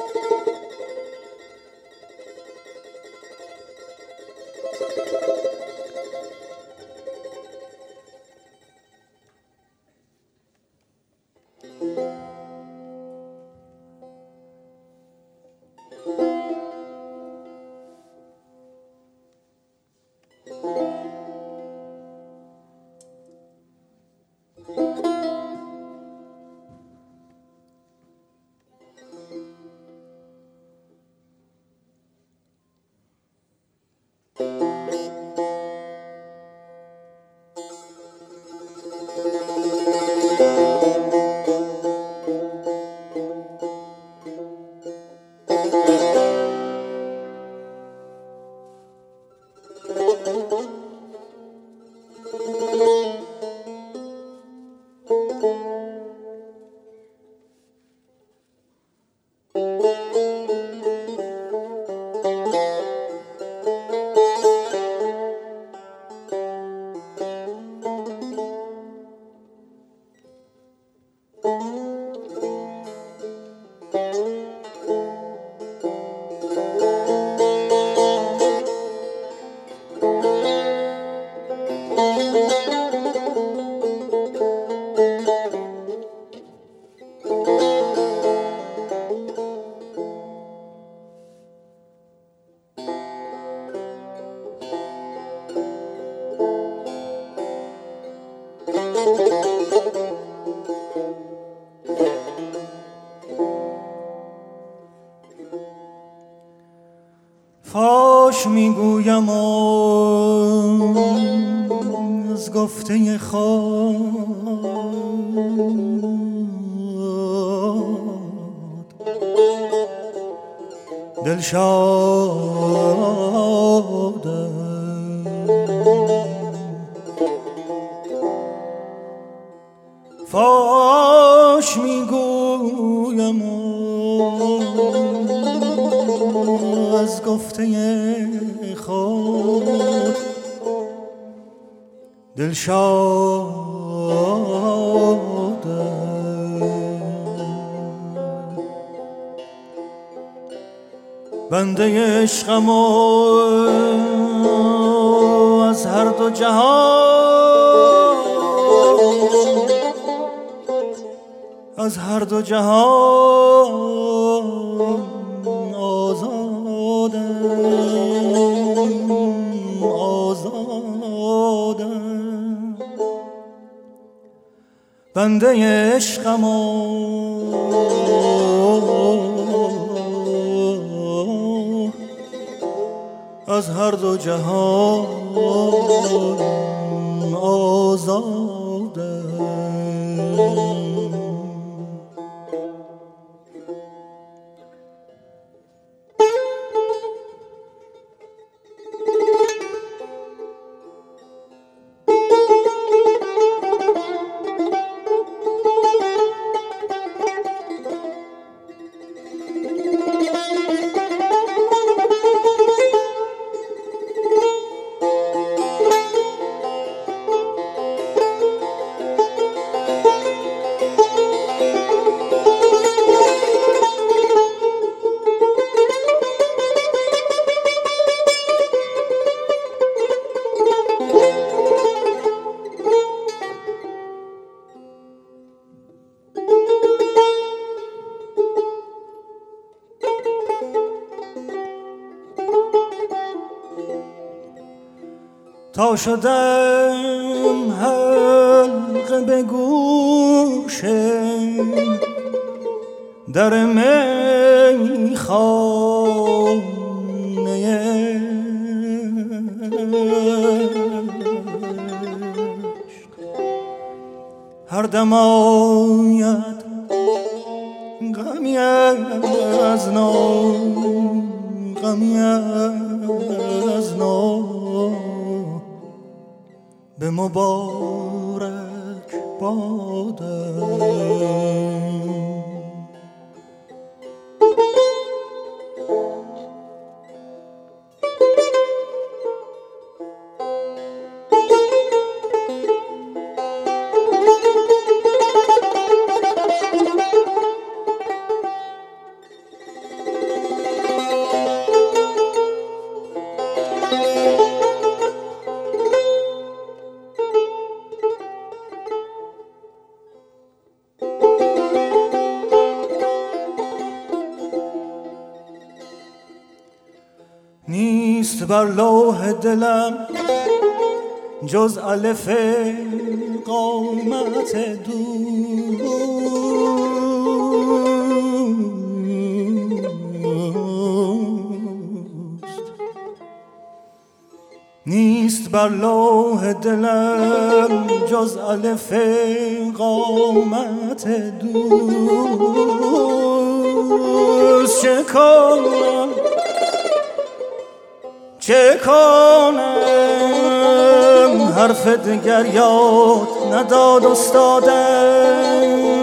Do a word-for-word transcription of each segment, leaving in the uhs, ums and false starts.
فاش میگویم از گفته خود دل شاده فاش میگویم از گفته خود دل شاده بنده عشقم از هر دو جهان از هر دو جهان آزادم آزادم بنده عشقم از هر دو جهان آزادم. تا شدم حلقه به گوش در میخانه هر دم آید غمی از نو غمی از نو به مبارک بادم. نیست بر لوح دلم جز الف قامت دوست، نیست بر لوح دلم جز الف قامت دوست. چه کنم چه کنم حرف دگر یاد نداد استادم،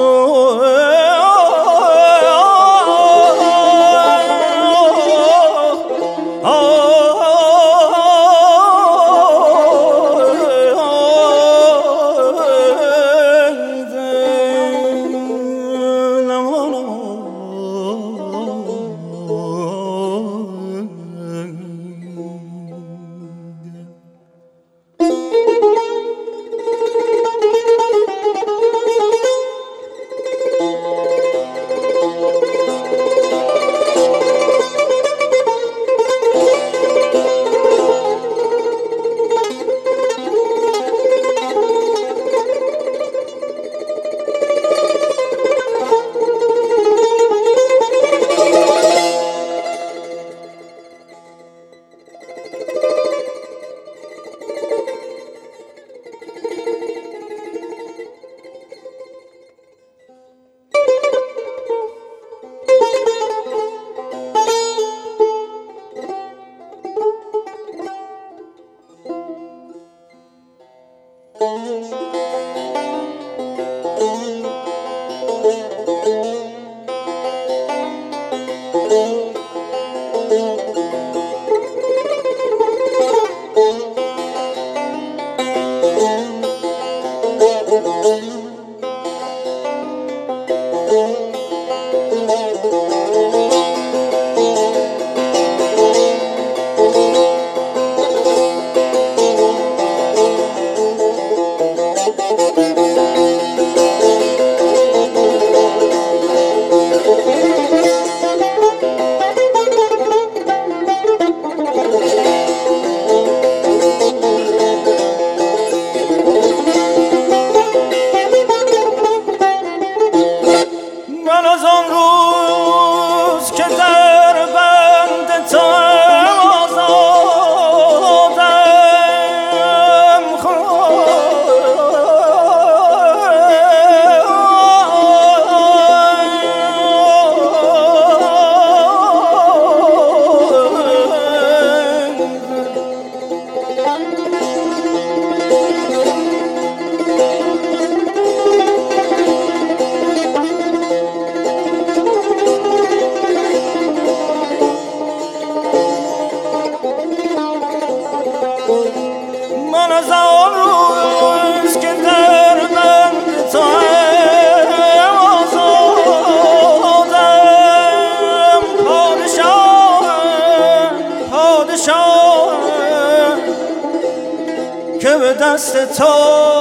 که به دست تو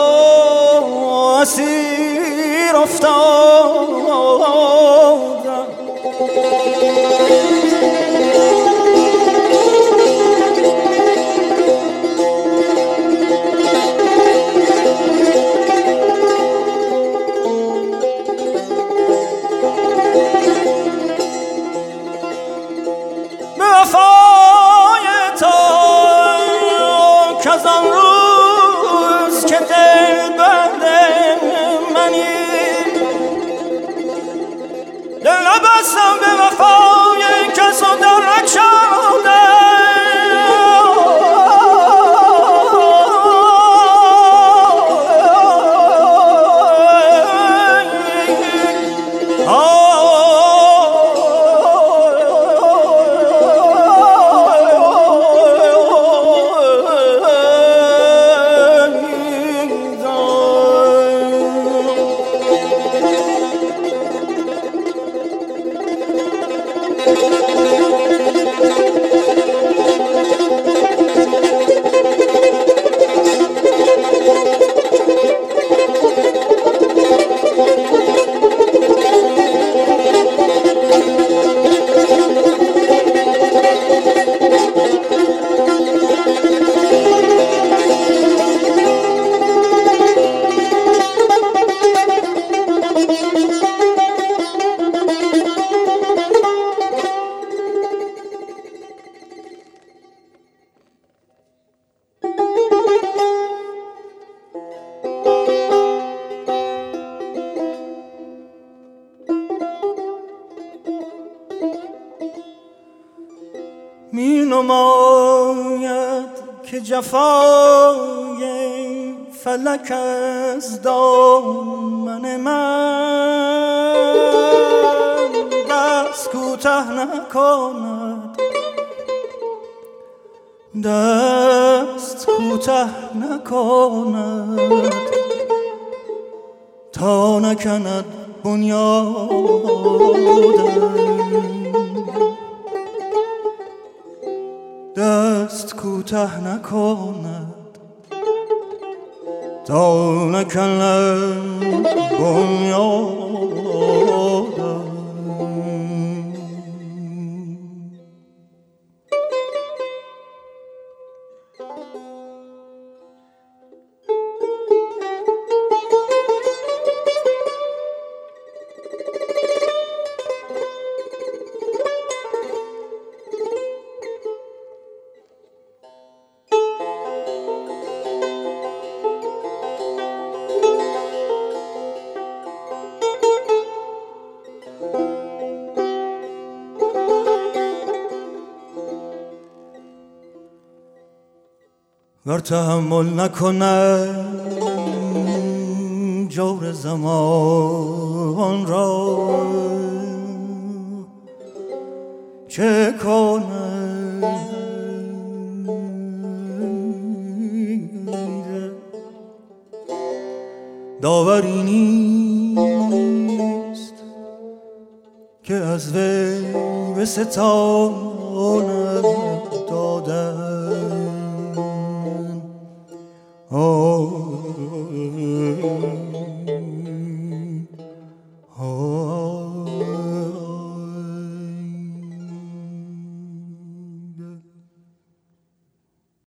اسیر افتادم. به وفای تو کز آن روز که دل بند منی، دل نبستم به وفای کس و در نکشادم. می نماید که جفای فلک از دامن من دست کوته نکند، دست کوته نکند تا نکند بنیادم، دست کوته نکند تا نکند بنیادم. ور تحمل نکند جور زمان را چه کند؟ داوری نیست که از وی به ستاند دادن. Oh